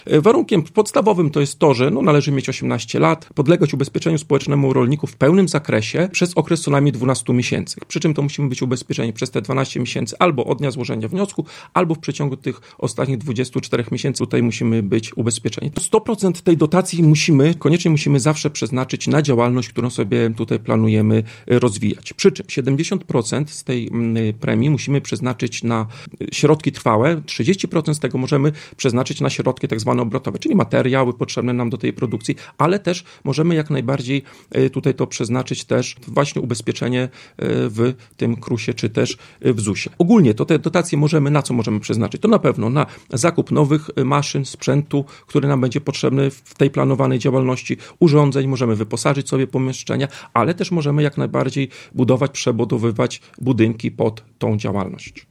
Warunkiem podstawowym to jest to, że należy mieć 18 lat, podlegać ubezpieczeniu społecznemu rolników w pełnym zakresie przez okres co najmniej 12 miesięcy. Przy czym to musimy być ubezpieczeni przez te 12 miesięcy albo od dnia złożenia wniosku, albo w przeciągu tych ostatnich 24 miesięcy tutaj musimy być ubezpieczeni. 100% tej dotacji koniecznie musimy zawsze przeznaczyć na działalność, którą sobie tutaj planujemy rozwijać. Przy czym 70% z tej premii musimy przeznaczyć na środki trwałe, 30% z tego możemy przeznaczyć na środki tak zwane obrotowe, czyli materiały potrzebne nam do tej produkcji, ale też możemy jak najbardziej tutaj to przeznaczyć też właśnie ubezpieczenie w tym KRUS-ie czy też w ZUS-ie. Ogólnie to te dotacje na co możemy przeznaczyć? To na pewno na zakup nowych maszyn, sprzętu, który nam będzie potrzebny w tej planowanej działalności, urządzeń, możemy wyposażyć sobie pomieszczenia, ale też możemy jak najbardziej przebudowywać budynki pod tą działalność.